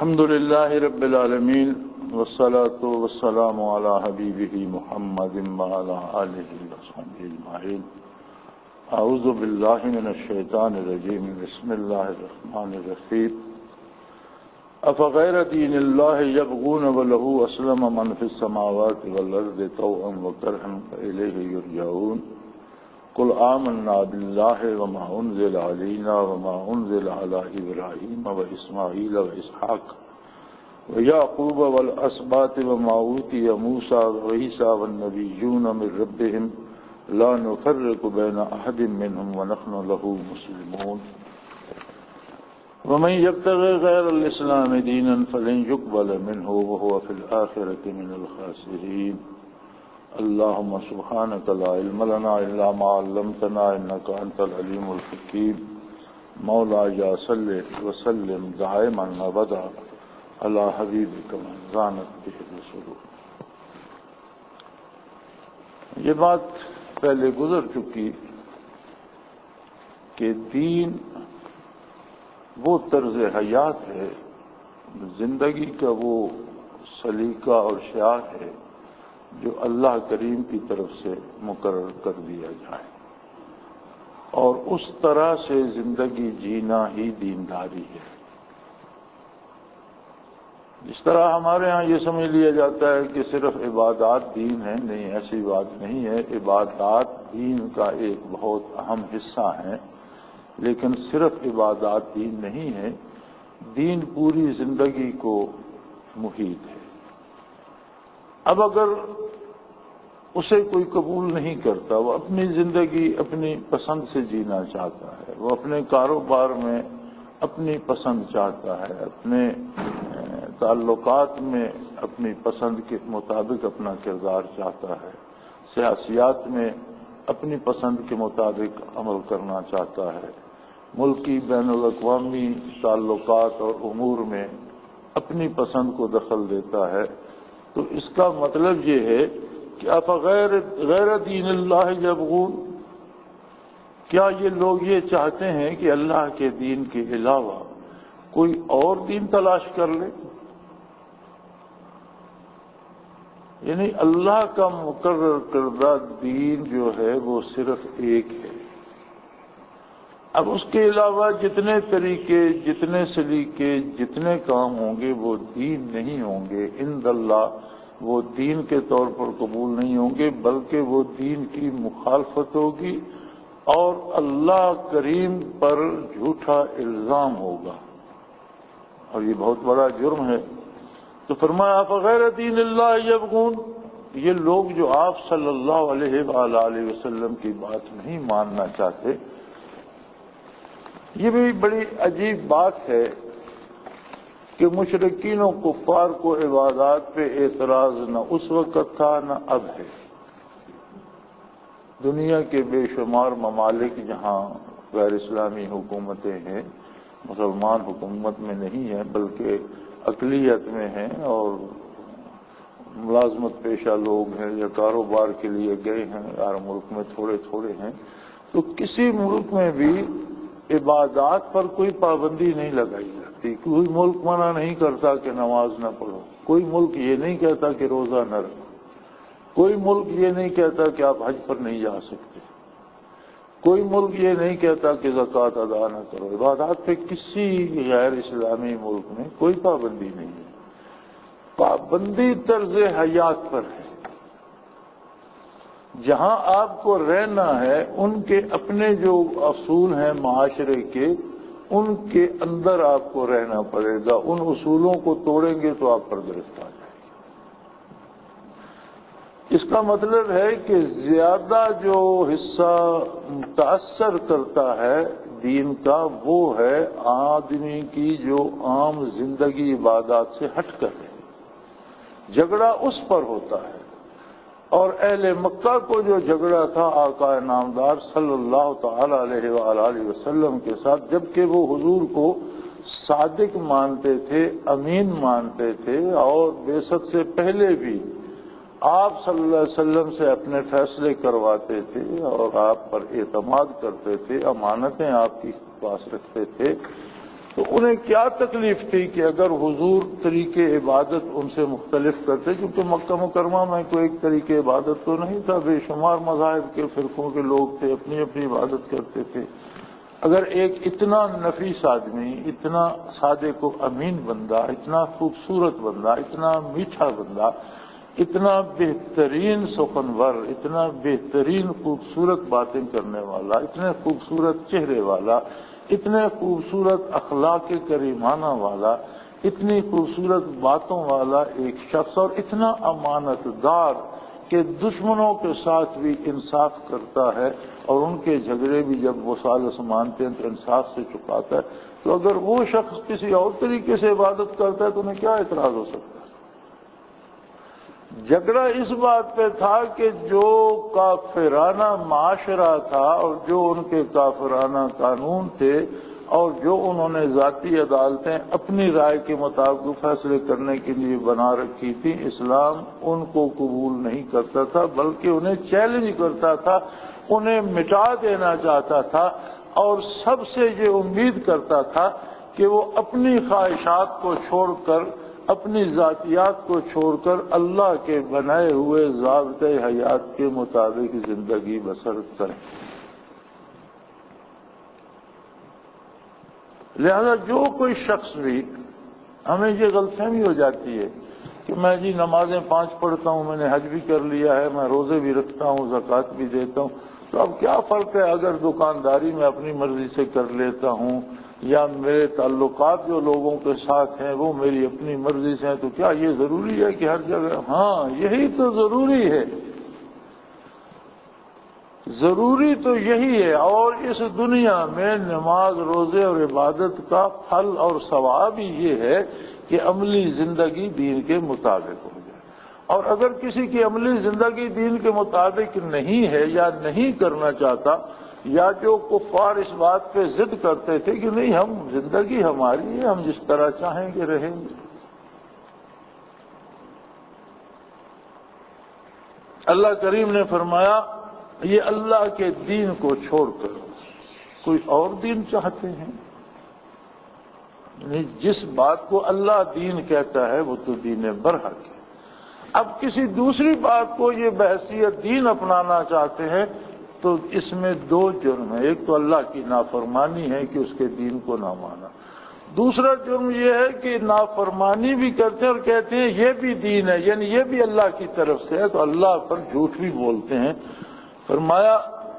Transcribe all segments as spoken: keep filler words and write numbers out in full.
الحمد للہ رب العالمین والصلاة والسلام علی حبیبہ محمد وعلی آلہ وصحبہ اجمعین. اعوذ باللہ من الشیطان الرجیم. بسم اللہ الرحمن الرحیم. افغیر دین اللہ یبغون ولہ اسلم من فی السماوات والارض طوعا وکرہا فالیہ یرجعون. قل آمنا باللہ وما انزل علینا وما انزل علی ابراہیم واسماعیل واسحاق ویعقوب والاسباط وما اوتی موسیٰ وعیسیٰ والنبیون من ربهم لا نفرق بین احد منهم ونحن له مسلمون. ومن يبتغي غير الاسلام دینا فلن يقبل منه وهو في الآخرة من الخاسرین. اللهم سبحانك لا علم لنا إلا ما علمتنا إنك أنت العليم الحكيم. مولاي صل وسلم دائما أبدا على حبيبك من زانت به الرسل. یہ بات پہلے گزر چکی کہ دین وہ طرز حیات ہے، زندگی کا وہ سلیقہ اور شعار ہے جو اللہ کریم کی طرف سے مقرر کر دیا جائے، اور اس طرح سے زندگی جینا ہی دینداری ہے. جس طرح ہمارے ہاں یہ سمجھ لیا جاتا ہے کہ صرف عبادات دین ہے، نہیں، ایسی بات نہیں ہے. عبادات دین کا ایک بہت اہم حصہ ہے، لیکن صرف عبادات دین نہیں ہے. دین پوری زندگی کو محیط ہے. اب اگر اسے کوئی قبول نہیں کرتا، وہ اپنی زندگی اپنی پسند سے جینا چاہتا ہے، وہ اپنے کاروبار میں اپنی پسند چاہتا ہے، اپنے تعلقات میں اپنی پسند کے مطابق اپنا کردار چاہتا ہے، سیاسیات میں اپنی پسند کے مطابق عمل کرنا چاہتا ہے، ملکی بین الاقوامی تعلقات اور امور میں اپنی پسند کو دخل دیتا ہے، تو اس کا مطلب یہ ہے کہ افغیر غیر دین اللہ یبغون، کیا یہ لوگ یہ چاہتے ہیں کہ اللہ کے دین کے علاوہ کوئی اور دین تلاش کر لے؟ یعنی اللہ کا مقرر کردہ دین جو ہے وہ صرف ایک ہے. اب اس کے علاوہ جتنے طریقے، جتنے سلیقے، جتنے کام ہوں گے وہ دین نہیں ہوں گے. عند اللہ وہ دین کے طور پر قبول نہیں ہوں گے، بلکہ وہ دین کی مخالفت ہوگی اور اللہ کریم پر جھوٹا الزام ہوگا، اور یہ بہت بڑا جرم ہے. تو فرمایا فغیر دین اللہ یبغون، یہ لوگ جو آپ صلی اللہ علیہ وآلہ وسلم کی بات نہیں ماننا چاہتے. یہ بھی بڑی عجیب بات ہے کہ مشرکین و کفار کو عبادات پہ اعتراض نہ اس وقت تھا نہ اب ہے. دنیا کے بے شمار ممالک جہاں غیر اسلامی حکومتیں ہیں، مسلمان حکومت میں نہیں ہیں بلکہ اقلیت میں ہیں، اور ملازمت پیشہ لوگ ہیں یا کاروبار کے لیے گئے ہیں، ہر ملک میں تھوڑے تھوڑے ہیں، تو کسی ملک میں بھی عبادات پر کوئی پابندی نہیں لگائی جاتی. کوئی ملک منع نہیں کرتا کہ نماز نہ پڑھو، کوئی ملک یہ نہیں کہتا کہ روزہ نہ رکھو، کوئی ملک یہ نہیں کہتا کہ آپ حج پر نہیں جا سکتے، کوئی ملک یہ نہیں کہتا کہ زکوٰۃ ادا نہ کرو. عبادات پہ کسی غیر اسلامی ملک میں کوئی پابندی نہیں ہے. پابندی طرز حیات پر ہے. جہاں آپ کو رہنا ہے ان کے اپنے جو اصول ہیں معاشرے کے، ان کے اندر آپ کو رہنا پڑے گا. ان اصولوں کو توڑیں گے تو آپ پر گرفت آ جائے گی. اس کا مطلب ہے کہ زیادہ جو حصہ متاثر کرتا ہے دین کا وہ ہے آدمی کی جو عام زندگی عبادات سے ہٹ کر ہے. جھگڑا اس پر ہوتا ہے. اور اہل مکہ کو جو جھگڑا تھا آقا نامدار صلی اللہ تعالی علیہ وآلہ وسلم کے ساتھ، جبکہ وہ حضور کو صادق مانتے تھے، امین مانتے تھے، اور بعثت سے پہلے بھی آپ صلی اللہ علیہ وسلم سے اپنے فیصلے کرواتے تھے اور آپ پر اعتماد کرتے تھے، امانتیں آپ کے پاس رکھتے تھے، تو انہیں کیا تکلیف تھی کہ اگر حضور طریقے عبادت ان سے مختلف کرتے، کیونکہ مکہ مکرمہ میں کوئی ایک طریقے عبادت تو نہیں تھا، بے شمار مذاہب کے فرقوں کے لوگ تھے، اپنی اپنی عبادت کرتے تھے۔ اگر ایک اتنا نفیس آدمی، اتنا صادق و امین بندہ، اتنا خوبصورت بندہ، اتنا میٹھا بندہ، اتنا بہترین سخنور، اتنا بہترین خوبصورت باتیں کرنے والا، اتنے خوبصورت چہرے والا، اتنے خوبصورت اخلاق کریمانہ والا، اتنی خوبصورت باتوں والا ایک شخص، اور اتنا امانت دار کہ دشمنوں کے ساتھ بھی انصاف کرتا ہے، اور ان کے جھگڑے بھی جب وہ سالس مانتے ہیں تو انصاف سے چکاتا ہے، تو اگر وہ شخص کسی اور طریقے سے عبادت کرتا ہے تو انہیں کیا اعتراض ہو سکتا ہے؟ جھگڑا اس بات پہ تھا کہ جو کافرانہ معاشرہ تھا اور جو ان کے کافرانہ قانون تھے اور جو انہوں نے ذاتی عدالتیں اپنی رائے کے مطابق فیصلے کرنے کے لیے بنا رکھی تھی، اسلام ان کو قبول نہیں کرتا تھا، بلکہ انہیں چیلنج کرتا تھا، انہیں مٹا دینا چاہتا تھا، اور سب سے یہ امید کرتا تھا کہ وہ اپنی خواہشات کو چھوڑ کر، اپنی ذاتیات کو چھوڑ کر اللہ کے بنائے ہوئے ضابطۂ حیات کے مطابق زندگی بسر کریں۔ لہذا جو کوئی شخص بھی، ہمیں یہ غلط فہمی ہو جاتی ہے کہ میں جی نمازیں پانچ پڑھتا ہوں، میں نے حج بھی کر لیا ہے، میں روزے بھی رکھتا ہوں، زکوٰۃ بھی دیتا ہوں، تو اب کیا فرق ہے اگر دکانداری میں اپنی مرضی سے کر لیتا ہوں، یا میرے تعلقات جو لوگوں کے ساتھ ہیں وہ میری اپنی مرضی سے ہیں، تو کیا یہ ضروری ہے کہ ہر جگہ؟ ہاں، یہی تو ضروری ہے، ضروری تو یہی ہے۔ اور اس دنیا میں نماز، روزے اور عبادت کا پھل اور ثواب ہی یہ ہے کہ عملی زندگی دین کے مطابق ہو جائے، اور اگر کسی کی عملی زندگی دین کے مطابق نہیں ہے یا نہیں کرنا چاہتا، یا جو کفار اس بات پہ ضد کرتے تھے کہ نہیں ہم زندگی ہماری ہے، ہم جس طرح چاہیں گے رہیں گے، اللہ کریم نے فرمایا یہ اللہ کے دین کو چھوڑ کر کوئی اور دین چاہتے ہیں؟ نہیں، جس بات کو اللہ دین کہتا ہے وہ تو دین برحق ہے۔ اب کسی دوسری بات کو یہ بحیثیت دین اپنانا چاہتے ہیں تو اس میں دو جرم ہیں، ایک تو اللہ کی نافرمانی ہے کہ اس کے دین کو نہ مانا، دوسرا جرم یہ ہے کہ نافرمانی بھی کرتے ہیں اور کہتے ہیں یہ بھی دین ہے، یعنی یہ بھی اللہ کی طرف سے ہے، تو اللہ پر جھوٹ بھی بولتے ہیں۔ فرمایا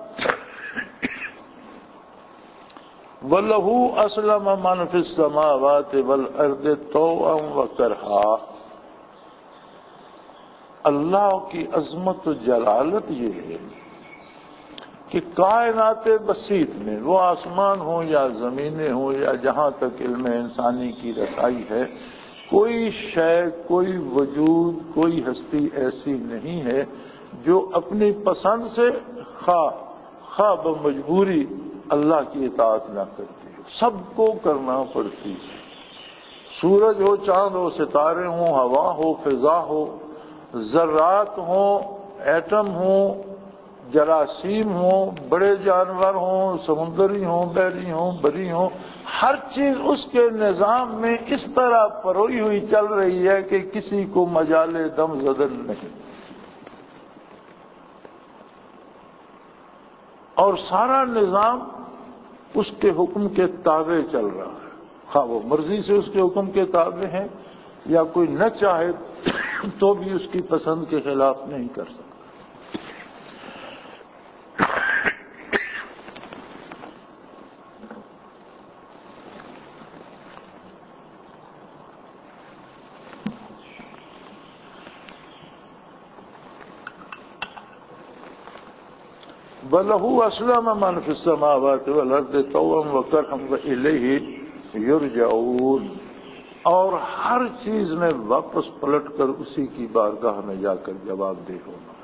وَلَهُ أَسْلَمَ مَنْ فِي السَّمَاوَاتِ وَالْأَرْضِ طَوْعًا وَكَرْهًا۔ اللہ کی عظمت و جلالت یہ ہے کہ کائنات بسیط میں، وہ آسمان ہوں یا زمینیں ہوں یا جہاں تک علم انسانی کی رسائی ہے، کوئی شے، کوئی وجود، کوئی ہستی ایسی نہیں ہے جو اپنی پسند سے خواہ خواہ بمجبوری اللہ کی اطاعت نہ کرتی ہو، سب کو کرنا پڑتی ہے۔ سورج ہو، چاند ہو، ستارے ہوں، ہوا ہو، فضا ہو، ذرات ہوں، ایٹم ہوں، جراثیم ہوں، بڑے جانور ہوں، سمندری ہوں، بحری ہوں، بری ہوں، ہر چیز اس کے نظام میں اس طرح پروئی ہوئی چل رہی ہے کہ کسی کو مجال دم زدن نہیں، اور سارا نظام اس کے حکم کے تابع چل رہا ہے، خواہ وہ مرضی سے اس کے حکم کے تابع ہیں یا کوئی نہ چاہے تو بھی اس کی پسند کے خلاف نہیں کر سکتا۔ وَلَهُ أَسْلَمَ مَنْ فِي السَّمَاوَاتِ وَالْأَرْضِ طَوْعًا وَكَرْهًا وَإِلَيْهِ يُرْجَعُونَ، اور ہر چیز میں واپس پلٹ کر اسی کی بارگاہ میں جا کر جواب دہ ہونا۔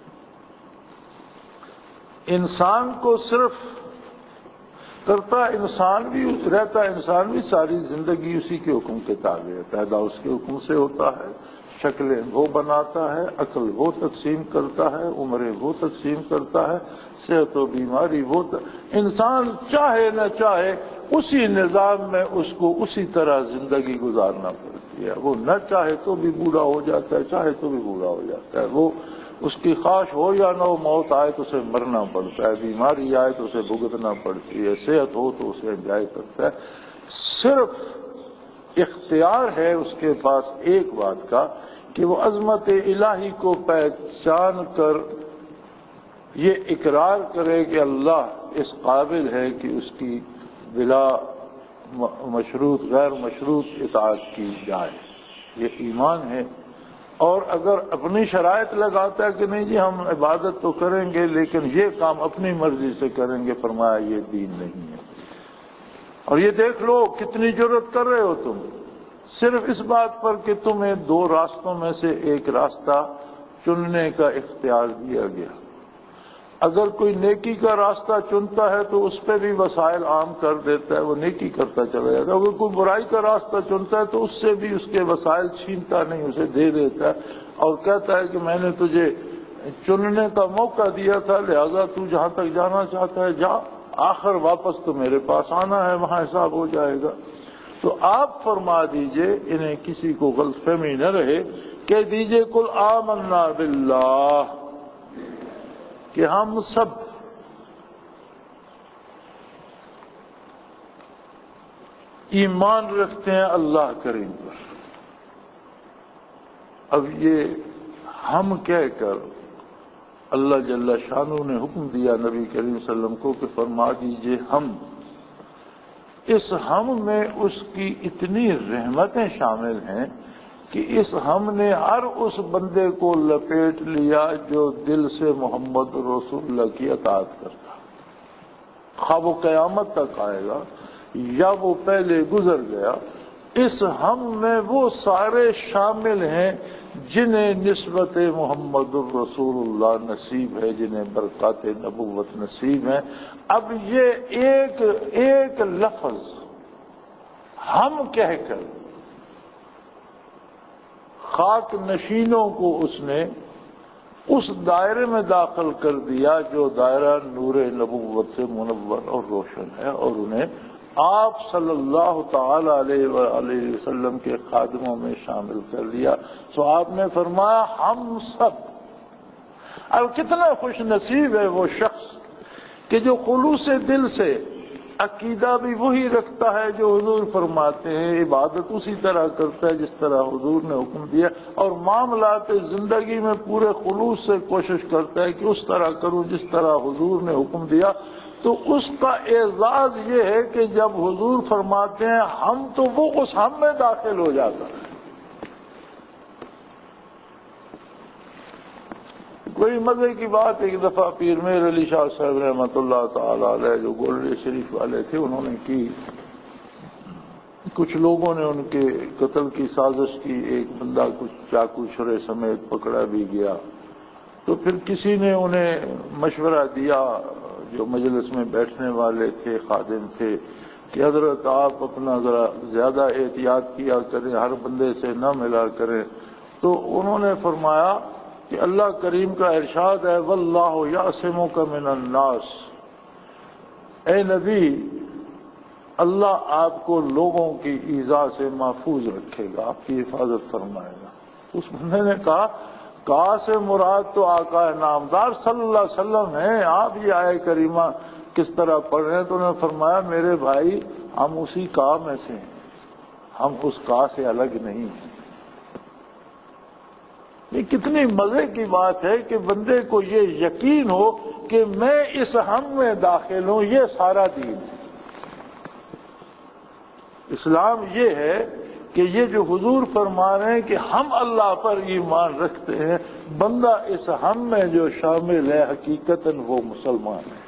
انسان کو صرف کرتا انسان بھی رہتا انسان بھی ساری زندگی اسی کے حکم کے تابع ہے، پیدا اس کے حکم سے ہوتا ہے، شکلیں وہ بناتا ہے، عقل وہ تقسیم کرتا ہے، عمریں وہ تقسیم کرتا ہے، صحت و بیماری وہ ت... انسان چاہے نہ چاہے اسی نظام میں اس کو اسی طرح زندگی گزارنا پڑتی ہے. وہ نہ چاہے تو بھی بوڑھا ہو جاتا ہے، چاہے تو بھی بوڑھا ہو جاتا ہے. وہ اس کی خواہش ہو یا نہ ہو، موت آئے تو اسے مرنا پڑتا ہے، بیماری آئے تو اسے بھگتنا پڑتی ہے، صحت ہو تو اسے انجوائے کرتا ہے. صرف اختیار ہے اس کے پاس ایک بات کا کہ وہ عظمت الہی کو پہچان کر یہ اقرار کرے کہ اللہ اس قابل ہے کہ اس کی بلا مشروط غیر مشروط اطاعت کی جائے. یہ ایمان ہے. اور اگر اپنی شرائط لگاتا ہے کہ نہیں جی ہم عبادت تو کریں گے لیکن یہ کام اپنی مرضی سے کریں گے، فرمایا یہ دین نہیں ہے. اور یہ دیکھ لو کتنی جرأت کر رہے ہو تم صرف اس بات پر کہ تمہیں دو راستوں میں سے ایک راستہ چننے کا اختیار دیا گیا. اگر کوئی نیکی کا راستہ چنتا ہے تو اس پہ بھی وسائل عام کر دیتا ہے، وہ نیکی کرتا چلا جاتا ہے. اگر کوئی برائی کا راستہ چنتا ہے تو اس سے بھی اس کے وسائل چھینتا نہیں، اسے دے دیتا ہے اور کہتا ہے کہ میں نے تجھے چننے کا موقع دیا تھا، لہذا تو جہاں تک جانا چاہتا ہے جا، آخر واپس تو میرے پاس آنا ہے، وہاں حساب ہو جائے گا. تو آپ فرما دیجئے، انہیں کسی کو غلط فہمی نہ رہے، کہہ دیجئے قل آمنا باللہ، کہ ہم سب ایمان رکھتے ہیں اللہ کریم پر. اب یہ ہم کہہ کر اللہ جل شانہ نے حکم دیا نبی کریم صلی اللہ علیہ وسلم کو کہ فرما دیجئے ہم. اس ہم میں اس کی اتنی رحمتیں شامل ہیں کہ اس ہم نے ہر اس بندے کو لپیٹ لیا جو دل سے محمد رسول اللہ کی اطاعت کرتا، خواہ وہ قیامت تک آئے گا یا وہ پہلے گزر گیا. اس ہم میں وہ سارے شامل ہیں جنہیں نسبت محمد الرسول اللہ نصیب ہے، جنہیں برکات نبوت نصیب ہیں. اب یہ ایک ایک لفظ ہم کہہ کر خاک نشینوں کو اس نے اس دائرے میں داخل کر دیا جو دائرہ نور نبوت سے منور اور روشن ہے، اور انہیں آپ صلی اللہ تعالی علیہ وآلہ وسلم کے خادموں میں شامل کر لیا. سو آپ نے فرمایا ہم سب. اب کتنا خوش نصیب ہے وہ شخص کہ جو خلوص دل سے عقیدہ بھی وہی رکھتا ہے جو حضور فرماتے ہیں، عبادت اسی طرح کرتا ہے جس طرح حضور نے حکم دیا، اور معاملات زندگی میں پورے خلوص سے کوشش کرتا ہے کہ اس طرح کروں جس طرح حضور نے حکم دیا. تو اس کا اعزاز یہ ہے کہ جب حضور فرماتے ہیں ہم، تو وہ اس ہم میں داخل ہو جاتا ہے. کوئی مزے کی بات، ایک دفعہ پیر میر علی شاہ صاحب رحمۃ اللہ تعالی علیہ جو گولڈے شریف والے تھے، انہوں نے کی کچھ لوگوں نے ان کے قتل کی سازش کی. ایک بندہ کچھ چاقو چھرے سمیت پکڑا بھی گیا. تو پھر کسی نے انہیں مشورہ دیا جو مجلس میں بیٹھنے والے تھے، خادم تھے، کہ حضرت آپ اپنا ذرا زیادہ احتیاط کیا کریں، ہر بندے سے نہ ملا کریں. تو انہوں نے فرمایا کہ اللہ کریم کا ارشاد ہے واللہ یعصمک من الناس، اے نبی اللہ آپ کو لوگوں کی ایذا سے محفوظ رکھے گا، آپ کی حفاظت فرمائے گا. اس بندے نے کہا کہا سے مراد تو آقا نامدار صلی اللہ علیہ وسلم ہیں، آپ یہ آئے کریمہ کس طرح پڑھ رہے ہیں؟ تو انہوں نے فرمایا میرے بھائی ہم اسی کا میں سے ہیں، ہم اس کا سے الگ نہیں ہیں. یہ کتنی مزے کی بات ہے کہ بندے کو یہ یقین ہو کہ میں اس ہم میں داخل ہوں. یہ سارا دین ہے. اسلام یہ ہے کہ یہ جو حضور فرما رہے ہیں کہ ہم اللہ پر ایمان رکھتے ہیں، بندہ اس ہم میں جو شامل ہے حقیقتاً وہ مسلمان ہے.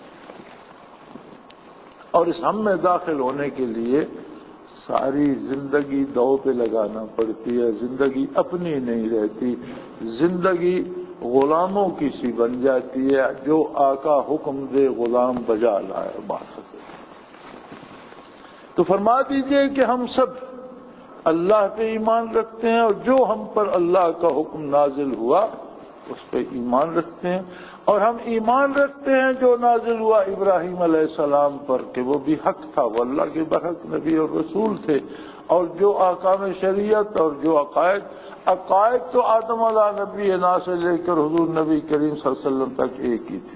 اور اس ہم میں داخل ہونے کے لیے ساری زندگی دو پہ لگانا پڑتی ہے. زندگی اپنی نہیں رہتی، زندگی غلاموں کی سی بن جاتی ہے. جو آقا حکم دے غلام بجا لائے بات. تو فرما دیجئے کہ ہم سب اللہ پہ ایمان رکھتے ہیں، اور جو ہم پر اللہ کا حکم نازل ہوا اس پہ ایمان رکھتے ہیں، اور ہم ایمان رکھتے ہیں جو نازل ہوا ابراہیم علیہ السلام پر کہ وہ بھی حق تھا، وہ اللہ کے برحق نبی اور رسول تھے، اور جو احکام شریعت اور جو عقائد عقائد تو آدم علیہ نبی نا سے لے کر حضور نبی کریم صلی اللہ علیہ وسلم تک ایک ہی تھے۔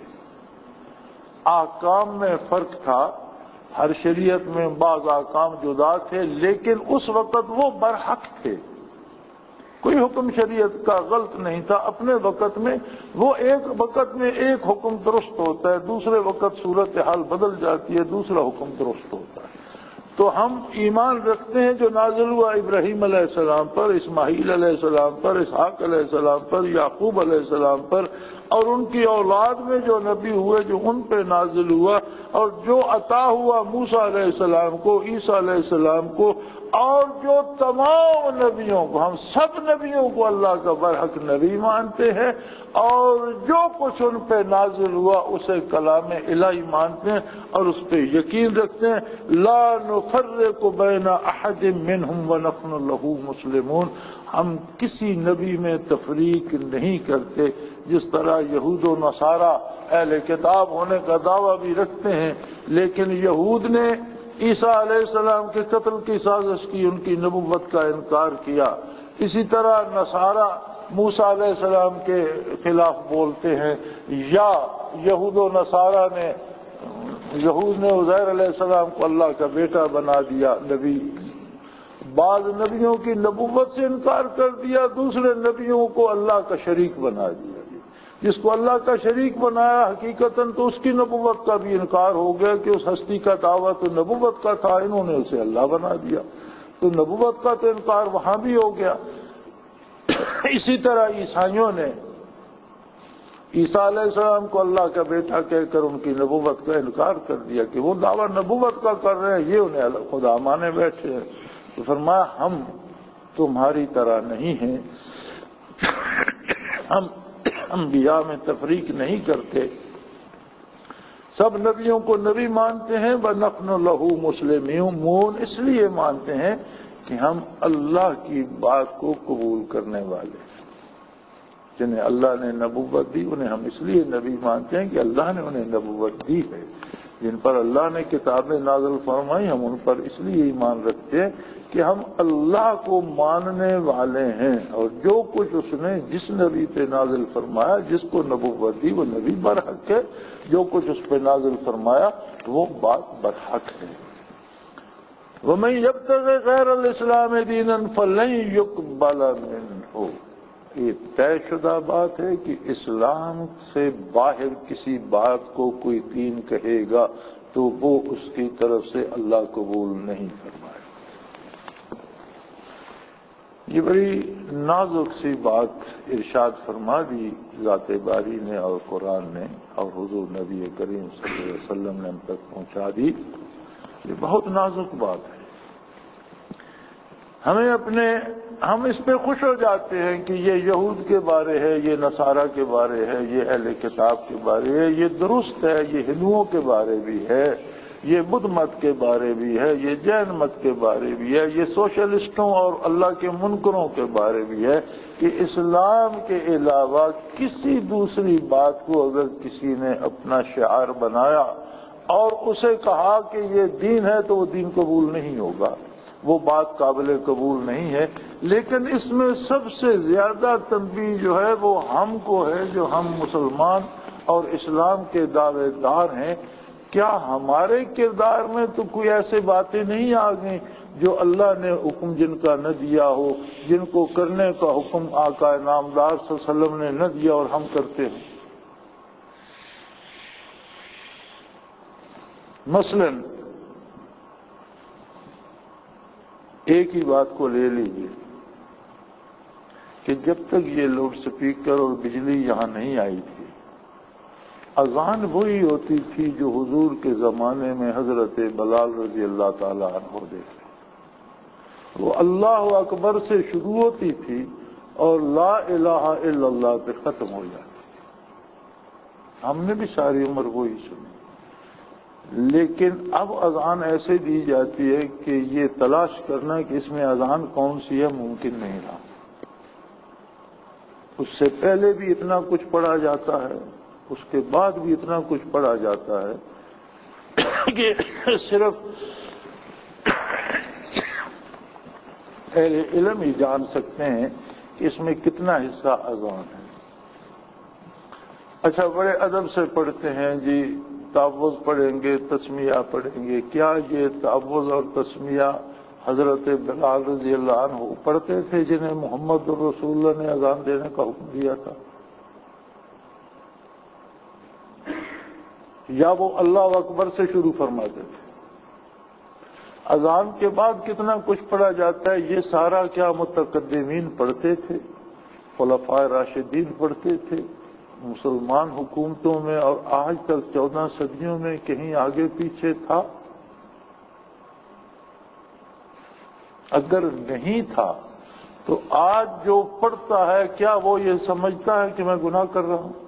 احکام میں فرق تھا، ہر شریعت میں بعض احکام جدا تھے، لیکن اس وقت وہ برحق تھے، کوئی حکم شریعت کا غلط نہیں تھا اپنے وقت میں۔ وہ ایک وقت میں ایک حکم درست ہوتا ہے، دوسرے وقت صورتحال بدل جاتی ہے، دوسرا حکم درست ہوتا ہے۔ تو ہم ایمان رکھتے ہیں جو نازل ہوا ابراہیم علیہ السلام پر، اسماعیل علیہ السلام پر، اسحاق علیہ السلام پر، یعقوب علیہ السلام پر، اور ان کی اولاد میں جو نبی ہوئے جو ان پہ نازل ہوا، اور جو عطا ہوا موسیٰ علیہ السلام کو، عیسیٰ علیہ السلام کو، اور جو تمام نبیوں کو، ہم سب نبیوں کو اللہ کا برحق نبی مانتے ہیں، اور جو کچھ ان پہ نازل ہوا اسے کلام الہی مانتے ہیں اور اس پہ یقین رکھتے ہیں۔ لا نفرق بین احد منہم ونحن لہ مسلمون، ہم کسی نبی میں تفریق نہیں کرتے، جس طرح یہود و نصارہ اہل کتاب ہونے کا دعویٰ بھی رکھتے ہیں، لیکن یہود نے عیسیٰ علیہ السلام کے قتل کی سازش کی، ان کی نبوت کا انکار کیا۔ اسی طرح نصارہ موسیٰ علیہ السلام کے خلاف بولتے ہیں، یا یہود و نصارہ نے یہود نے عزیر علیہ السلام کو اللہ کا بیٹا بنا دیا، نبی بعض نبیوں کی نبوت سے انکار کر دیا، دوسرے نبیوں کو اللہ کا شریک بنا دیا۔ جس کو اللہ کا شریک بنایا حقیقتاً تو اس کی نبوت کا بھی انکار ہو گیا کہ اس ہستی کا دعویٰ تو نبوت کا تھا، انہوں نے اسے اللہ بنا دیا، تو نبوت کا تو انکار وہاں بھی ہو گیا۔ اسی طرح عیسائیوں نے عیسیٰ علیہ السلام کو اللہ کا بیٹا کہہ کر ان کی نبوت کا انکار کر دیا کہ وہ دعویٰ نبوت کا کر رہے ہیں، یہ انہیں خدا مانے بیٹھے ہیں۔ تو فرمایا ہم تمہاری طرح نہیں ہیں، ہم انبیاء میں تفریق نہیں کرتے، سب نبیوں کو نبی مانتے ہیں، وَنَحْنُ لَهُ مُسْلِمُونَ، اس لیے مانتے ہیں کہ ہم اللہ کی بات کو قبول کرنے والے ہیں۔ جنہیں اللہ نے نبوت دی انہیں ہم اس لیے نبی مانتے ہیں کہ اللہ نے انہیں نبوت دی ہے، جن پر اللہ نے کتابیں نازل فرمائی ہم ان پر اس لیے ایمان رکھتے ہیں کہ ہم اللہ کو ماننے والے ہیں، اور جو کچھ اس نے جس نبی پہ نازل فرمایا، جس کو نبوت دی وہ نبی برحق ہے، جو کچھ اس پہ نازل فرمایا وہ بات برحق ہے۔ وَمَن يَبْتَغِ غَيْرَ الْإِسْلَامِ دِينًا فَلَن يُقْبَلَ مِنْهُ، یہ طے شدہ بات ہے کہ اسلام سے باہر کسی بات کو کوئی دین کہے گا تو وہ اس کی طرف سے اللہ قبول نہیں فرمائے۔ یہ بڑی نازک سی بات ارشاد فرما دی ذات باری نے اور قرآن نے اور حضور نبی کریم صلی اللہ علیہ وسلم نے ہم تک پہنچا دی۔ یہ بہت نازک بات ہے، ہمیں اپنے ہم اس پہ خوش ہو جاتے ہیں کہ یہ یہود کے بارے ہے، یہ نصارہ کے بارے ہے، یہ اہل کتاب کے بارے ہے، یہ درست ہے، یہ ہندوؤں کے بارے بھی ہے، یہ بدھ مت کے بارے بھی ہے، یہ جین مت کے بارے بھی ہے، یہ سوشلسٹوں اور اللہ کے منکروں کے بارے بھی ہے کہ اسلام کے علاوہ کسی دوسری بات کو اگر کسی نے اپنا شعار بنایا اور اسے کہا کہ یہ دین ہے تو وہ دین قبول نہیں ہوگا، وہ بات قابل قبول نہیں ہے۔ لیکن اس میں سب سے زیادہ تنبیہ جو ہے وہ ہم کو ہے جو ہم مسلمان اور اسلام کے دعوے دار ہیں۔ کیا ہمارے کردار میں تو کوئی ایسے باتیں نہیں آ گئیں جو اللہ نے حکم جن کا نہ دیا ہو، جن کو کرنے کا حکم آقا نامدار صلی اللہ علیہ وسلم نے نہ دیا اور ہم کرتے ہیں؟ مثلا ایک ہی بات کو لے لیجیے کہ جب تک یہ لاؤڈ سپیکر اور بجلی یہاں نہیں آئی تھی، اذان وہی ہوتی تھی جو حضور کے زمانے میں حضرت بلال رضی اللہ تعالی عنہ دیتے، وہ اللہ اکبر سے شروع ہوتی تھی اور لا الہ الا اللہ پہ ختم ہو جاتی تھی۔ ہم نے بھی ساری عمر وہی سنی، لیکن اب اذان ایسے دی جاتی ہے کہ یہ تلاش کرنا کہ اس میں اذان کون سی ہے ممکن نہیں رہا۔ اس سے پہلے بھی اتنا کچھ پڑھا جاتا ہے، اس کے بعد بھی اتنا کچھ پڑھا جاتا ہے کہ صرف اہل علم ہی جان سکتے ہیں کہ اس میں کتنا حصہ اذان ہے۔ اچھا، بڑے ادب سے پڑھتے ہیں جی، تعوذ پڑھیں گے، تسمیہ پڑھیں گے۔ کیا یہ تعوذ اور تسمیہ حضرت بلال رضی اللہ عنہ پڑھتے تھے جنہیں محمد رسول اللہ نے اذان دینے کا حکم دیا تھا؟ یا وہ اللہ اکبر سے شروع فرماتے تھے؟ اذان کے بعد کتنا کچھ پڑھا جاتا ہے، یہ سارا کیا متقدمین پڑھتے تھے، خلفائے راشدین پڑھتے تھے؟ مسلمان حکومتوں میں اور آج تک چودہ صدیوں میں کہیں آگے پیچھے تھا؟ اگر نہیں تھا تو آج جو پڑھتا ہے کیا وہ یہ سمجھتا ہے کہ میں گناہ کر رہا ہوں؟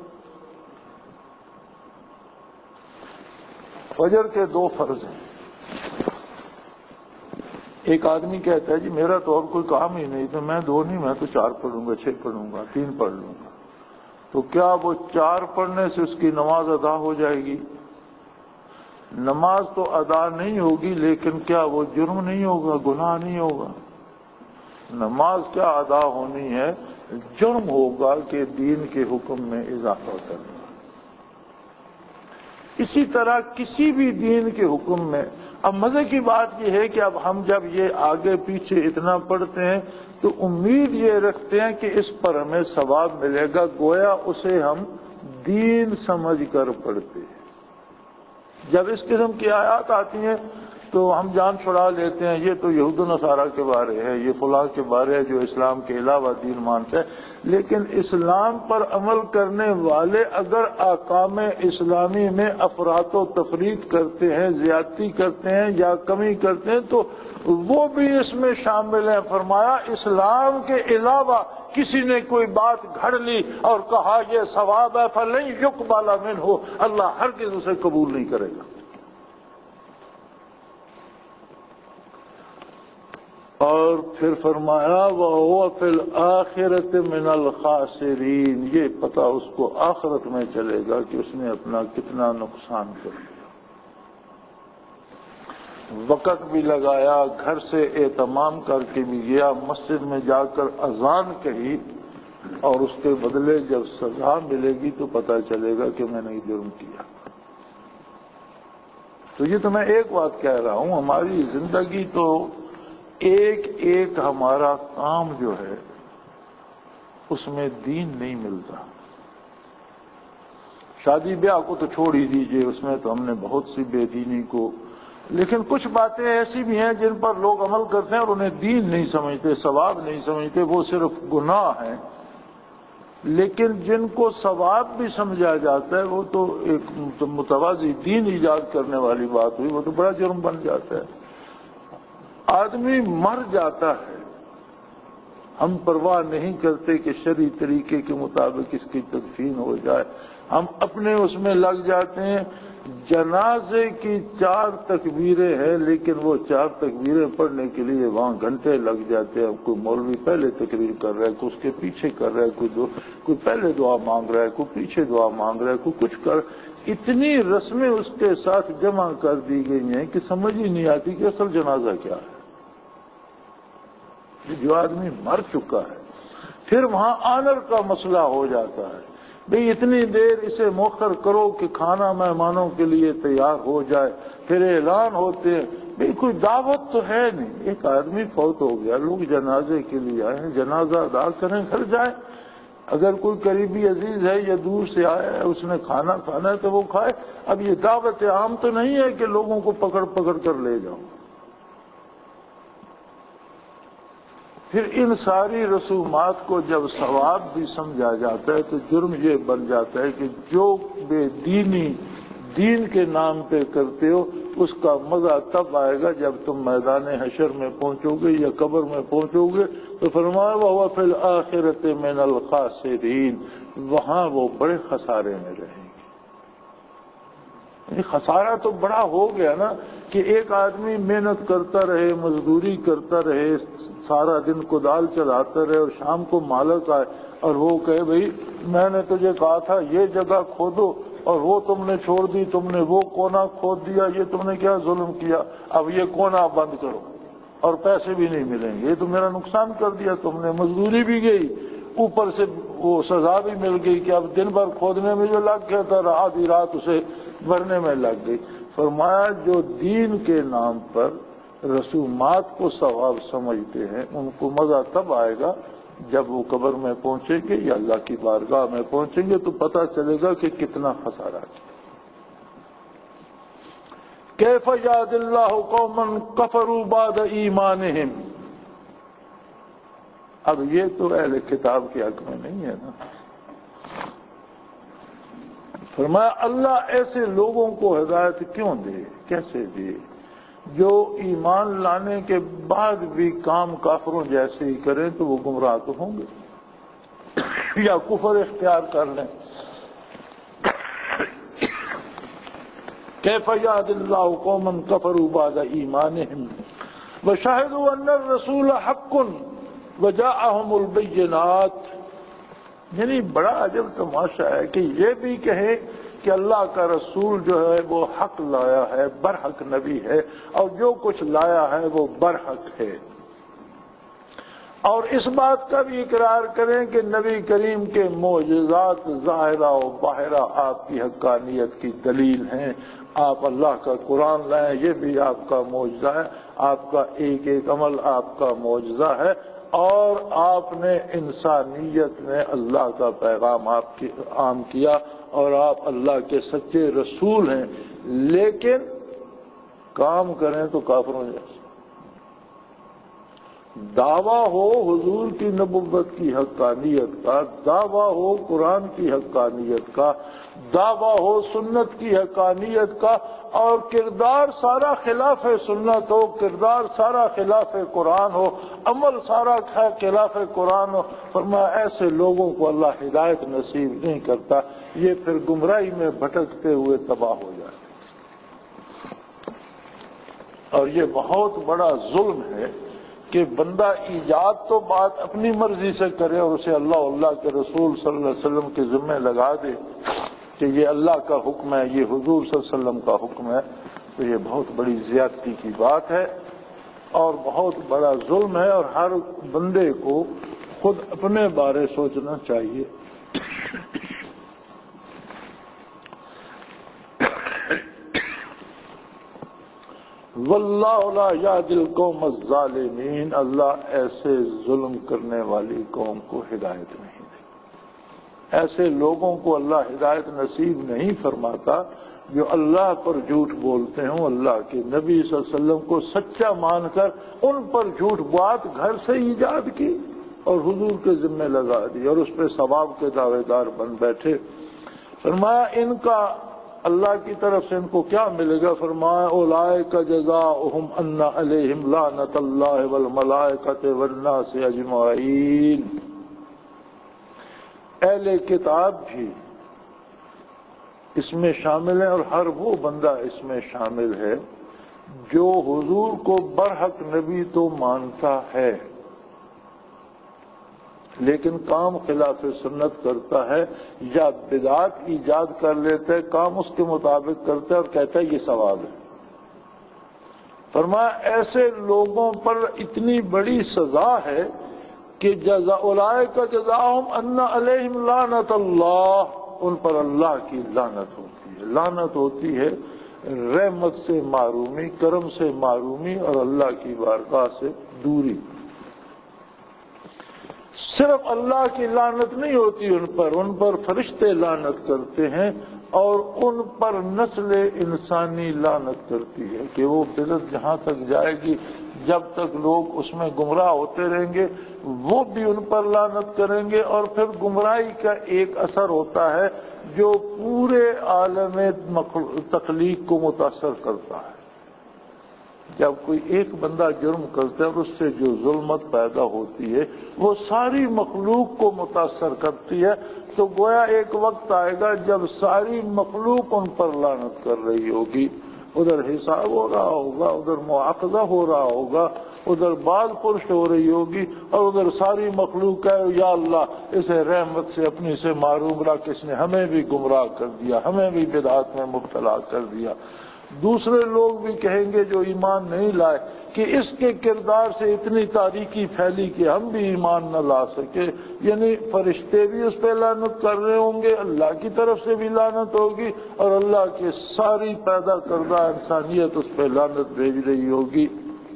فجر کے دو فرض ہیں۔ ایک آدمی کہتا ہے جی میرا تو اور کوئی کام ہی نہیں، تو میں دو نہیں، میں تو چار پڑھوں گا، چھ پڑھوں گا، تین پڑھ لوں گا۔ تو کیا وہ چار پڑھنے سے اس کی نماز ادا ہو جائے گی؟ نماز تو ادا نہیں ہوگی، لیکن کیا وہ جرم نہیں ہوگا، گناہ نہیں ہوگا؟ نماز کیا ادا ہونی ہے، جرم ہوگا کہ دین کے حکم میں اضافہ کرنا۔ اسی طرح کسی بھی دین کے حکم میں، اب مزے کی بات یہ ہے کہ اب ہم جب یہ آگے پیچھے اتنا پڑھتے ہیں تو امید یہ رکھتے ہیں کہ اس پر ہمیں ثواب ملے گا، گویا اسے ہم دین سمجھ کر پڑھتے ہیں۔ جب اس قسم کی آیات آتی ہیں تو ہم جان چھڑا لیتے ہیں یہ تو یہود و نصارہ کے بارے ہے، یہ فلاں کے بارے ہے جو اسلام کے علاوہ دین مانتا ہے۔ لیکن اسلام پر عمل کرنے والے اگر احکام اسلامی میں افراط و تفریط کرتے ہیں، زیادتی کرتے ہیں یا کمی کرتے ہیں تو وہ بھی اس میں شامل ہیں۔ فرمایا اسلام کے علاوہ کسی نے کوئی بات گھڑ لی اور کہا یہ ثواب ہے، فلن یقبل منہ، اللہ ہرگز اسے قبول نہیں کرے گا۔ اور پھر فرمایا وَهُوَ فِي الْآخِرَةِ مِنَ الْخَاسِرِينَ، یہ پتہ اس کو آخرت میں چلے گا کہ اس نے اپنا کتنا نقصان کر دیا۔ وقت بھی لگایا، گھر سے اہتمام کر کے بھی گیا، مسجد میں جا کر اذان کہی، اور اس کے بدلے جب سزا ملے گی تو پتہ چلے گا کہ میں نے جرم کیا۔ تو یہ تو میں ایک بات کہہ رہا ہوں، ہماری زندگی تو ایک ایک ہمارا کام جو ہے اس میں دین نہیں ملتا۔ شادی بیاہ کو تو چھوڑ ہی دیجئے، اس میں تو ہم نے بہت سی بے دینی کو، لیکن کچھ باتیں ایسی بھی ہیں جن پر لوگ عمل کرتے ہیں اور انہیں دین نہیں سمجھتے، ثواب نہیں سمجھتے، وہ صرف گناہ ہیں۔ لیکن جن کو ثواب بھی سمجھا جاتا ہے وہ تو ایک متوازی دین ایجاد کرنے والی بات ہوئی، وہ تو بڑا جرم بن جاتا ہے۔ آدمی مر جاتا ہے، ہم پرواہ نہیں کرتے کہ شرعی طریقے کے مطابق اس کی تدفین ہو جائے، ہم اپنے اس میں لگ جاتے ہیں۔ جنازے کی چار تکبیریں ہیں لیکن وہ چار تکبیریں پڑھنے کے لیے وہاں گھنٹے لگ جاتے ہیں۔ کوئی مولوی پہلے تکبیر کر رہا ہے، کوئی اس کے پیچھے کر رہا ہے، کوئی دو کوئی پہلے دعا مانگ رہا ہے، کوئی پیچھے دعا مانگ رہا ہے، کوئی کچھ کر، اتنی رسمیں اس کے ساتھ جمع کر دی گئی ہیں کہ سمجھ ہی نہیں آتی کہ اصل جنازہ کیا ہے۔ جو آدمی مر چکا ہے پھر وہاں آنر کا مسئلہ ہو جاتا ہے، بھئی اتنی دیر اسے مؤخر کرو کہ کھانا مہمانوں کے لیے تیار ہو جائے، پھر اعلان ہوتے ہیں، بھئی کوئی دعوت تو ہے نہیں، ایک آدمی فوت ہو گیا، لوگ جنازے کے لیے آئے ہیں، جنازہ ادا کریں، گھر جائیں، اگر کوئی قریبی عزیز ہے یا دور سے آیا ہے اس نے کھانا کھانا ہے تو وہ کھائے۔ اب یہ دعوت عام تو نہیں ہے کہ لوگوں کو پکڑ پکڑ کر لے جاؤ۔ پھر ان ساری رسومات کو جب ثواب بھی سمجھا جاتا ہے تو جرم یہ بن جاتا ہے کہ جو بے دینی دین کے نام پہ کرتے ہو اس کا مزہ تب آئے گا جب تم میدان حشر میں پہنچو گے یا قبر میں پہنچو گے تو فرمایا وَهُوَ فِي الْآخِرَةِ مِنَ الْخَاسِرِينَ، وہاں وہ بڑے خسارے میں رہیں گے۔ خسارہ تو بڑا ہو گیا نا کہ ایک آدمی محنت کرتا رہے، مزدوری کرتا رہے، سارا دن کدال چلاتا رہے اور شام کو مالک آئے اور وہ کہے بھئی میں نے تجھے کہا تھا یہ جگہ کھودو اور وہ تم نے چھوڑ دی، تم نے وہ کونا کھود دیا، یہ تم نے کیا ظلم کیا، اب یہ کونا بند کرو اور پیسے بھی نہیں ملیں گے، یہ تو میرا نقصان کر دیا تم نے، مزدوری بھی گئی، اوپر سے وہ سزا بھی مل گئی کہ اب دن بھر کھودنے میں جو لگ گیا تھا آدھی رات اسے بھرنے میں لگ گئی۔ فرمایا جو دین کے نام پر رسومات کو ثواب سمجھتے ہیں ان کو مزہ تب آئے گا جب وہ قبر میں پہنچیں گے یا اللہ کی بارگاہ میں پہنچیں گے تو پتہ چلے گا کہ کتنا خسارہ کیا۔ کیف یہد اللہ قوما کفروا بعد ایمانہم، اب یہ تو اہل کتاب کے حق میں نہیں ہے نا۔ فرمایا اللہ ایسے لوگوں کو ہدایت کیوں دے، کیسے دے جو ایمان لانے کے بعد بھی کام کافروں جیسے ہی کریں تو وہ گمراہ تو ہوں گے یا کفر اختیار کر لیں۔ کیف یہد اللہ قوما کفروا بعد ایمانہم وشہدوا ان الرسول حق وجاءہم البینات، یعنی بڑا عجب تماشا ہے کہ یہ بھی کہے کہ اللہ کا رسول جو ہے وہ حق لایا ہے، برحق نبی ہے، اور جو کچھ لایا ہے وہ برحق ہے، اور اس بات کا بھی اقرار کریں کہ نبی کریم کے معجزات ظاہرہ و باہرہ آپ کی حقانیت کی دلیل ہیں، آپ اللہ کا قرآن لائیں یہ بھی آپ کا معجزہ ہے، آپ کا ایک ایک عمل آپ کا معجزہ ہے، اور آپ نے انسانیت میں اللہ کا پیغام آپ کی عام کیا اور آپ اللہ کے سچے رسول ہیں، لیکن کام کریں تو کافروں جیسے۔ دعویٰ ہو حضور کی نبوت کی حقانیت کا، دعویٰ ہو قرآن کی حقانیت کا، دعویٰ ہو سنت کی حقانیت کا، اور کردار سارا خلاف سنت ہو، کردار سارا خلاف قرآن ہو، عمل سارا خلاف قرآن ہو، فرمایا ایسے لوگوں کو اللہ ہدایت نصیب نہیں کرتا، یہ پھر گمراہی میں بھٹکتے ہوئے تباہ ہو جائے۔ اور یہ بہت بڑا ظلم ہے کہ بندہ ایجاد تو بات اپنی مرضی سے کرے اور اسے اللہ اللہ کے رسول صلی اللہ علیہ وسلم کے ذمہ لگا دے کہ یہ اللہ کا حکم ہے، یہ حضور صلی اللہ علیہ وسلم کا حکم ہے، تو یہ بہت بڑی زیادتی کی بات ہے اور بہت بڑا ظلم ہے، اور ہر بندے کو خود اپنے بارے سوچنا چاہیے۔ واللہ لا یہدی القوم الظالمین، اللہ ایسے ظلم کرنے والی قوم کو ہدایت نہیں دے، ایسے لوگوں کو اللہ ہدایت نصیب نہیں فرماتا جو اللہ پر جھوٹ بولتے ہوں، اللہ کے نبی صلی اللہ علیہ وسلم کو سچا مان کر ان پر جھوٹ بات گھر سے ایجاد کی اور حضور کے ذمہ لگا دی اور اس پہ ثواب کے دعوے دار بن بیٹھے۔ فرمایا ان کا اللہ کی طرف سے ان کو کیا ملے گا؟ فرمایا اولئک جزاؤہم ان علیہم لعنۃ اللہ والملائکۃ والناس اجمعین، اہل کتاب بھی اس میں شامل ہیں اور ہر وہ بندہ اس میں شامل ہے جو حضور کو برحق نبی تو مانتا ہے لیکن کام خلاف سنت کرتا ہے یا بدعات ایجاد کر لیتا ہے، کام اس کے مطابق کرتا ہے اور کہتا ہے یہ ثواب ہے۔ فرمایا ایسے لوگوں پر اتنی بڑی سزا ہے کہ جزا اولئک جزاؤہم ان علیہم لعنۃ اللہ، ان پر اللہ کی لعنت ہوتی ہے۔ لعنت ہوتی ہے رحمت سے محرومی، کرم سے محرومی اور اللہ کی بارگاہ سے دوری۔ صرف اللہ کی لعنت نہیں ہوتی ان پر، ان پر فرشتے لعنت کرتے ہیں اور ان پر نسل انسانی لعنت کرتی ہے کہ وہ بدعت جہاں تک جائے گی، جب تک لوگ اس میں گمراہ ہوتے رہیں گے وہ بھی ان پر لعنت کریں گے، اور پھر گمراہی کا ایک اثر ہوتا ہے جو پورے عالم تخلیق کو متاثر کرتا ہے۔ جب کوئی ایک بندہ جرم کرتا ہے اور اس سے جو ظلمت پیدا ہوتی ہے وہ ساری مخلوق کو متاثر کرتی ہے، تو گویا ایک وقت آئے گا جب ساری مخلوق ان پر لعنت کر رہی ہوگی ادھر حساب ہو رہا ہوگا، ادھر مواخذہ ہو رہا ہوگا، ادھر بال پرش ہو رہی ہوگی، اور ادھر ساری مخلوق ہے یا اللہ اسے رحمت سے اپنی سے معروم رکھ، اس نے ہمیں بھی گمراہ کر دیا، ہمیں بھی بدعات میں مبتلا کر دیا۔ دوسرے لوگ بھی کہیں گے جو ایمان نہیں لائے کہ اس کے کردار سے اتنی تاریکی پھیلی کہ ہم بھی ایمان نہ لا سکے، یعنی فرشتے بھی اس پہ لعنت کر رہے ہوں گے، اللہ کی طرف سے بھی لعنت ہوگی، اور اللہ کے ساری پیدا کردہ انسانیت اس پہ لعنت بھیج رہی ہوگی۔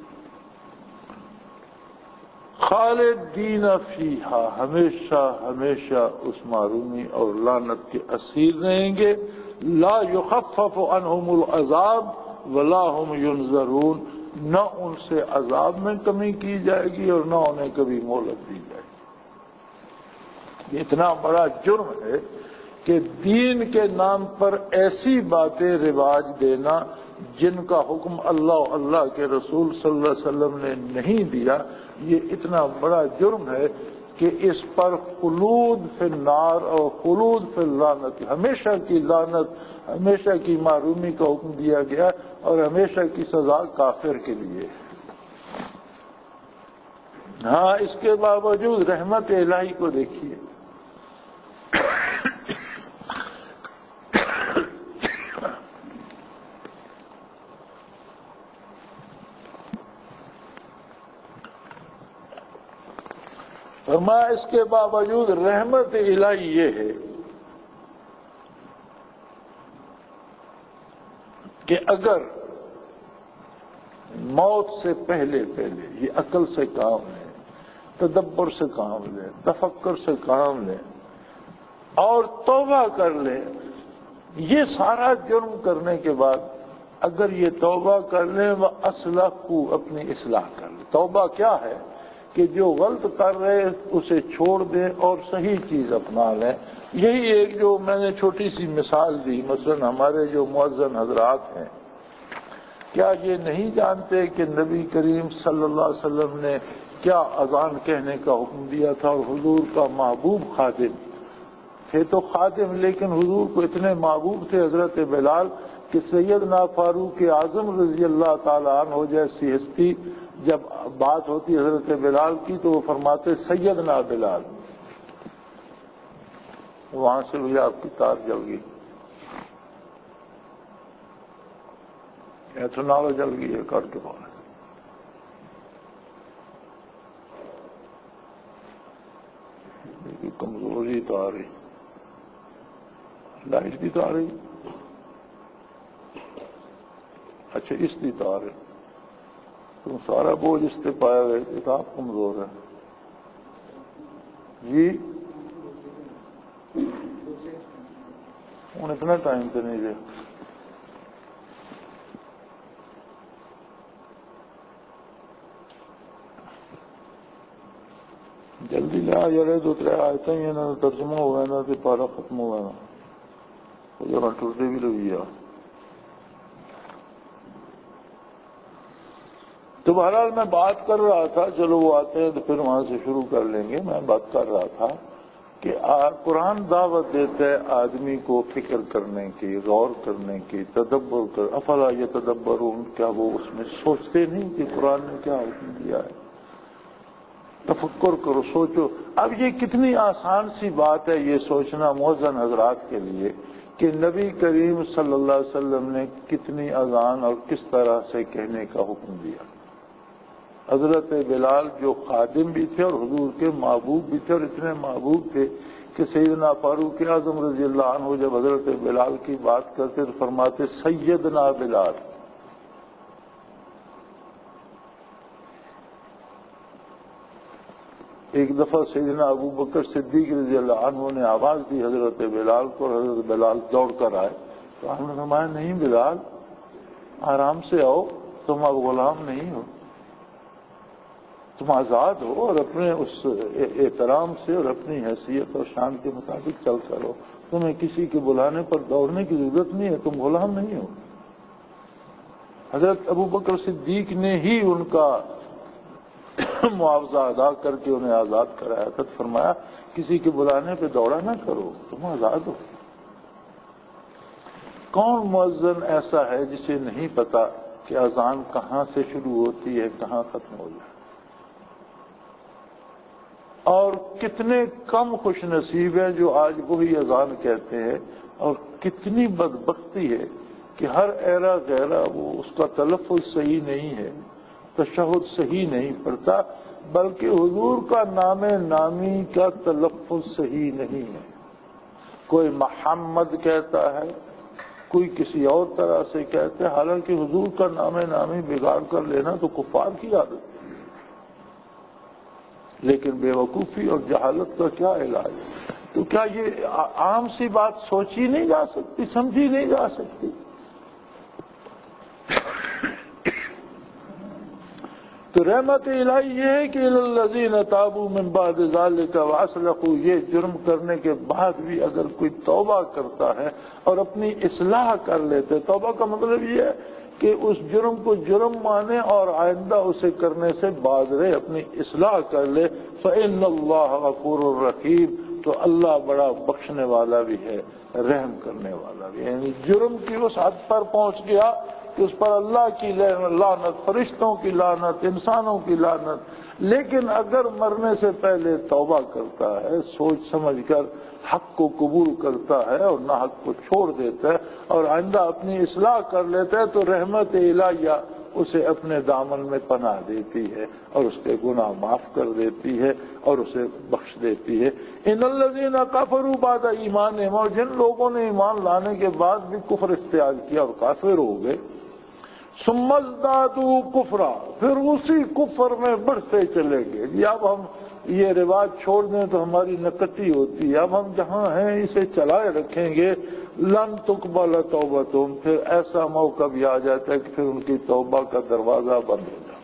خالدین فیہا، ہمیشہ ہمیشہ اس معرومی اور لعنت کے اسیر رہیں گے۔ لا یخفف عنہم العذاب ولا هم ینظرون، نہ ان سے عذاب میں کمی کی جائے گی اور نہ انہیں کبھی مہلت دی جائے گی۔ یہ اتنا بڑا جرم ہے کہ دین کے نام پر ایسی باتیں رواج دینا جن کا حکم اللہ اللہ کے رسول صلی اللہ علیہ وسلم نے نہیں دیا، یہ اتنا بڑا جرم ہے کہ اس پر خلود فی النار اور خلود فی اللعنت، ہمیشہ کی لعنت، ہمیشہ کی معرومی کا حکم دیا گیا، اور ہمیشہ کی سزا کافر کے لیے۔ ہاں اس کے باوجود رحمت الہی کو دیکھیے، فرمایا اس کے باوجود رحمت الہی یہ ہے کہ اگر موت سے پہلے پہلے یہ عقل سے کام لیں، تدبر سے کام لیں، تفکر سے کام لیں اور توبہ کر لیں، یہ سارا جرم کرنے کے بعد اگر یہ توبہ کر لیں وہ اصلاح کو اپنی اصلاح کر لیں۔ توبہ کیا ہے کہ جو غلط کر رہے اسے چھوڑ دیں اور صحیح چیز اپنا لیں۔ یہی ایک جو میں نے چھوٹی سی مثال دی، مثلا ہمارے جو مؤذن حضرات ہیں، کیا یہ نہیں جانتے کہ نبی کریم صلی اللہ علیہ وسلم نے کیا اذان کہنے کا حکم دیا تھا، اور حضور کا محبوب خادم تھے تو خادم، لیکن حضور کو اتنے محبوب تھے حضرت بلال کہ سیدنا فاروق اعظم رضی اللہ تعالیٰ عنہ جیسی ہستی جب بات ہوتی حضرت بلال کی تو وہ فرماتے سیدنا بلال۔ وہاں سے بھی آپ کی تار جل گئی، ایتھنال جل گئی ہے کر کے بعد کمزوری تو آ رہی، لائٹ بھی تو آ رہی، اچھا اس کی تو آ رہی، تم سارا بوجھ اس پہ پایا گئے کہ آپ کمزور ہیں جی۔ ہوں اتنا ٹائم تو نہیں دے، جلدی لیا جڑے دو تر آیتیں ہی نہ ترجمہ ہوا نہ تو پارا ختم ہوا نا جگہ ٹوٹے بھی لگی آ۔ تو بہرحال میں بات کر رہا تھا، چلو وہ آتے ہیں تو پھر وہاں سے شروع کر لیں گے۔ میں بات کر رہا تھا کہ قرآن دعوت دیتا ہے آدمی کو فکر کرنے کی، غور کرنے کی، تدبر کر، افلا یتدبرون، کیا وہ اس میں سوچتے نہیں کہ قرآن نے کیا حکم دیا ہے؟ تفکر کرو، سوچو۔ اب یہ کتنی آسان سی بات ہے یہ سوچنا مؤذن حضرات کے لیے کہ نبی کریم صلی اللہ علیہ وسلم نے کتنی اذان اور کس طرح سے کہنے کا حکم دیا۔ حضرت بلال جو خادم بھی تھے اور حضور کے محبوب بھی تھے، اور اتنے محبوب تھے کہ سیدنا فاروق اعظم رضی اللہ عنہ جب حضرت بلال کی بات کرتے تو فرماتے سیدنا بلال۔ ایک دفعہ سیدنا ابو بکر صدیق رضی اللہ عنہ نے آواز دی حضرت بلال کو، اور حضرت بلال دوڑ کر آئے تو ہم نے فرمایا نہیں بلال، آرام سے آؤ، تم اب غلام نہیں ہو، تم آزاد ہو، اور اپنے اس احترام سے اور اپنی حیثیت اور شان کے مطابق چل کر ہو، تمہیں کسی کے بلانے پر دوڑنے کی ضرورت نہیں ہے، تم غلام نہیں ہو۔ حضرت ابو بکر صدیق نے ہی ان کا معاوضہ ادا کر کے انہیں آزاد کرایا تھا، فرمایا کسی کے بلانے پہ دوڑا نہ کرو، تم آزاد ہو۔ کون مؤذن ایسا ہے جسے نہیں پتا کہ اذان کہاں سے شروع ہوتی ہے کہاں ختم ہو جائے؟ اور کتنے کم خوش نصیب ہیں جو آج وہی اذان کہتے ہیں، اور کتنی بدبختی ہے کہ ہر ایرا غیرہ وہ اس کا تلفظ صحیح نہیں ہے، تشہد صحیح نہیں پڑتا، بلکہ حضور کا نام نامی کا تلفظ صحیح نہیں ہے۔ کوئی محمد کہتا ہے، کوئی کسی اور طرح سے کہتے ہیں، حالانکہ حضور کا نام نامی بگاڑ کر لینا تو کفار کی عادت ہے۔ لیکن بے وقوفی اور جہالت کا کیا علاج؟ تو کیا یہ عام سی بات سوچی نہیں جا سکتی، سمجھی نہیں جا سکتی؟ تو رحمت الہی یہ ہے کہ الذین تابوا من بعد ذلک واصلحوا، یہ جرم کرنے کے بعد بھی اگر کوئی توبہ کرتا ہے اور اپنی اصلاح کر لیتے، توبہ کا مطلب یہ ہے کہ اس جرم کو جرم مانے اور آئندہ اسے کرنے سے باز رہے، اپنی اصلاح کر لے، فإن اللہ غفور رحیم، تو اللہ بڑا بخشنے والا بھی ہے، رحم کرنے والا بھی ہے۔ یعنی جرم کی اس حد پر پہنچ گیا کہ اس پر اللہ کی لعنت، فرشتوں کی لعنت، انسانوں کی لعنت، لیکن اگر مرنے سے پہلے توبہ کرتا ہے، سوچ سمجھ کر حق کو قبول کرتا ہے اور ناحق کو چھوڑ دیتا ہے اور آئندہ اپنی اصلاح کر لیتا ہے، تو رحمت الہیہ اسے اپنے دامن میں پناہ دیتی ہے اور اس کے گناہ معاف کر دیتی ہے اور اسے بخش دیتی ہے۔ ان الذین کفروا بعد ایمانہم، اور جن لوگوں نے ایمان لانے کے بعد بھی کفر اختیار کیا اور کافر ہو گئے، ثم ازدادوا کفرا، پھر اسی کفر میں بڑھتے چلے گئے، جی اب ہم یہ رواج چھوڑ دیں تو ہماری نکتی ہوتی ہے، اب ہم جہاں ہیں اسے چلائے رکھیں گے، لن تقبل توبتہم، پھر ایسا موقع بھی آ جاتا ہے کہ پھر ان کی توبہ کا دروازہ بند ہو جاتا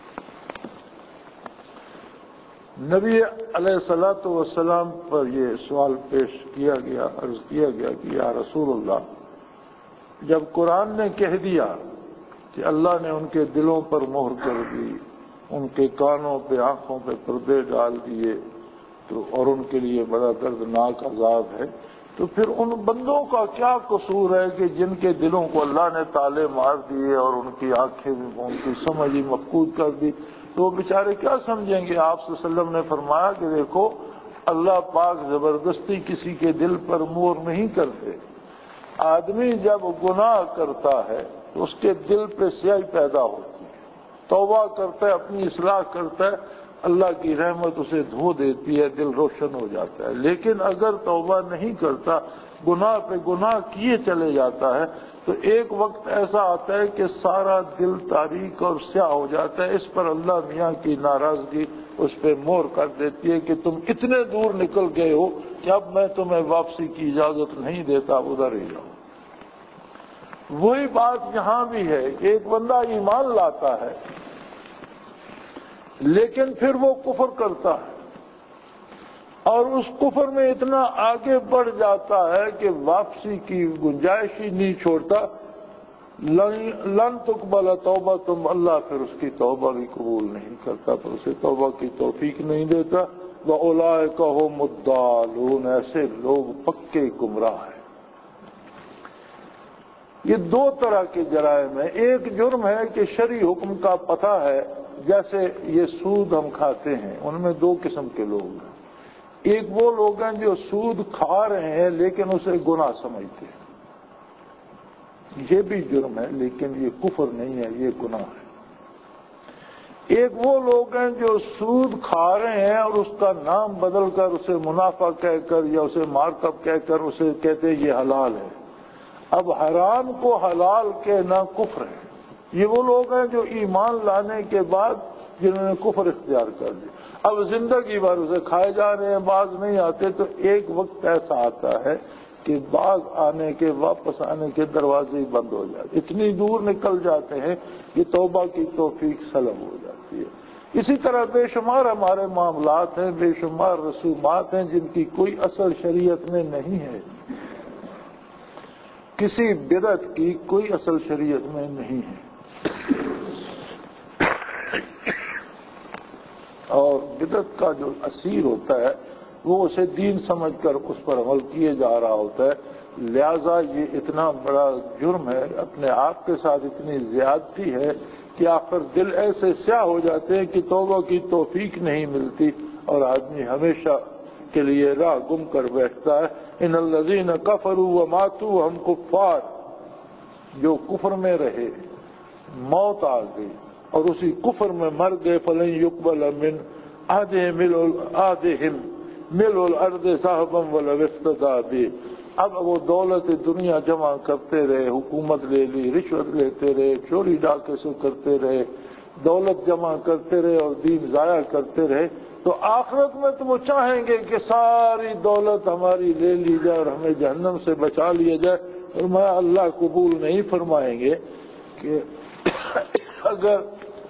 ہے۔ نبی علیہ الصلوۃ والسلام پر یہ سوال پیش کیا گیا، عرض کیا گیا کہ یا رسول اللہ، جب قرآن نے کہہ دیا کہ اللہ نے ان کے دلوں پر مہر کر دی، ان کے کانوں پہ آنکھوں پہ پردے ڈال دیے، تو اور ان کے لیے بڑا دردناک عذاب ہے، تو پھر ان بندوں کا کیا قصور ہے کہ جن کے دلوں کو اللہ نے تالے مار دیے اور ان کی آنکھیں بھی، ان کی سمجھ ہی مفقود کر دی، تو وہ بیچارے کیا سمجھیں گے؟ آپ صلی اللہ علیہ وسلم نے فرمایا کہ دیکھو، اللہ پاک زبردستی کسی کے دل پر مہر نہیں کرتے۔ آدمی جب گناہ کرتا ہے تو اس کے دل پہ سیاہی پیدا ہوتی ہے، توبہ کرتا ہے، اپنی اصلاح کرتا ہے، اللہ کی رحمت اسے دھو دیتی ہے، دل روشن ہو جاتا ہے۔ لیکن اگر توبہ نہیں کرتا، گناہ پہ گناہ کیے چلے جاتا ہے، تو ایک وقت ایسا آتا ہے کہ سارا دل تاریک اور سیاہ ہو جاتا ہے۔ اس پر اللہ میاں کی ناراضگی اس پہ مہر کر دیتی ہے کہ تم اتنے دور نکل گئے ہو کہ اب میں تمہیں واپسی کی اجازت نہیں دیتا، ادھر ہی جاؤ۔ وہی بات یہاں بھی ہے کہ ایک بندہ ایمان لاتا ہے لیکن پھر وہ کفر کرتا ہے اور اس کفر میں اتنا آگے بڑھ جاتا ہے کہ واپسی کی گنجائش ہی نہیں چھوڑتا، لن تقبل توبہ، تم اللہ پھر اس کی توبہ بھی قبول نہیں کرتا، پھر اسے توبہ کی توفیق نہیں دیتا۔ وَأُولَٰئِکَ هُمُ الضَّالُونَ، ایسے لوگ پکے گمراہ ہیں۔ یہ دو طرح کے جرائم ہیں۔ ایک جرم ہے کہ شرعی حکم کا پتہ ہے، جیسے یہ سود ہم کھاتے ہیں، ان میں دو قسم کے لوگ ہیں۔ ایک وہ لوگ ہیں جو سود کھا رہے ہیں لیکن اسے گناہ سمجھتے ہیں، یہ بھی جرم ہے لیکن یہ کفر نہیں ہے، یہ گناہ ہے۔ ایک وہ لوگ ہیں جو سود کھا رہے ہیں اور اس کا نام بدل کر اسے منافع کہہ کر یا اسے مارکب کہہ کر اسے کہتے ہیں یہ حلال ہے۔ اب حرام کو حلال کہنا کفر ہے۔ یہ وہ لوگ ہیں جو ایمان لانے کے بعد جنہوں نے کفر اختیار کر دیا، اب زندگی بھر اسے کھائے جا رہے ہیں، باز نہیں آتے، تو ایک وقت ایسا آتا ہے کہ باز آنے کے، واپس آنے کے دروازے ہی بند ہو جاتے، اتنی دور نکل جاتے ہیں کہ توبہ کی توفیق سلب ہو جاتی ہے۔ اسی طرح بے شمار ہمارے معاملات ہیں، بے شمار رسومات ہیں جن کی کوئی اصل شریعت میں نہیں ہے، کسی بدعت کی کوئی اصل شریعت میں نہیں ہے، اور بدعت کا جو اسیر ہوتا ہے وہ اسے دین سمجھ کر اس پر عمل کیے جا رہا ہوتا ہے۔ لہذا یہ اتنا بڑا جرم ہے، اپنے آپ کے ساتھ اتنی زیادتی ہے کہ آخر دل ایسے سیاہ ہو جاتے ہیں کہ توبہ کی توفیق نہیں ملتی اور آدمی ہمیشہ کے لیے راہ گم کر بیٹھتا ہے۔ ان الذین کفروا وماتوا ہم کفار، جو کفر میں رہے، موت آ گئی اور اسی کفر میں مر گئے، فلن یقبل من احدہم ملء الارض ذهبا ولو افتدی بہ۔ اب وہ دولت دنیا جمع کرتے رہے، حکومت لے لی، رشوت لیتے رہے، چوری ڈاکے سے کرتے رہے، دولت جمع کرتے رہے اور دین ضائع کرتے رہے، تو آخرت میں تو وہ چاہیں گے کہ ساری دولت ہماری لے لی جائے اور ہمیں جہنم سے بچا لیا جائے، اور میں اللہ قبول نہیں فرمائیں گے کہ اگر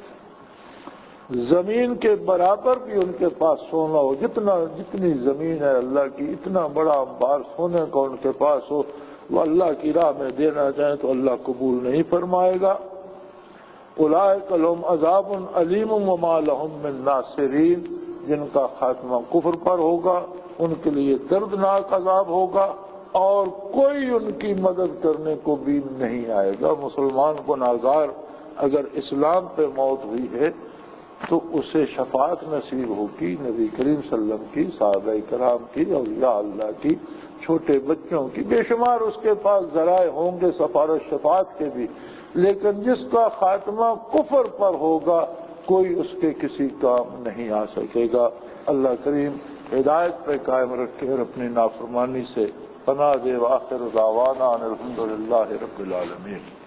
زمین کے برابر بھی ان کے پاس سونا ہو، جتنا جتنی زمین ہے اللہ کی، اتنا بڑا انبار سونے کا ان کے پاس ہو، وہ اللہ کی راہ میں دینا چاہیں تو اللہ قبول نہیں فرمائے گا۔ اولئک لہم عذاب علیم وما لہم من ناصرین، جن کا خاتمہ کفر پر ہوگا ان کے لیے دردناک عذاب ہوگا اور کوئی ان کی مدد کرنے کو بھی نہیں آئے گا۔ مسلمان گناہگار اگر اسلام پہ موت ہوئی ہے تو اسے شفاعت نصیب ہوگی نبی کریم صلی اللہ علیہ وسلم کی، صحابہ کرام کی، اولیاء اللہ کی، چھوٹے بچوں کی، بے شمار اس کے پاس ذرائع ہوں گے سفارش شفاعت کے بھی، لیکن جس کا خاتمہ کفر پر ہوگا کوئی اس کے کسی کام نہیں آ سکے گا۔ اللہ کریم ہدایت پہ قائم رکھے اور اپنی نافرمانی سے پناہ دے۔ وآخر دعوانا ان الحمد للہ رب العالمین۔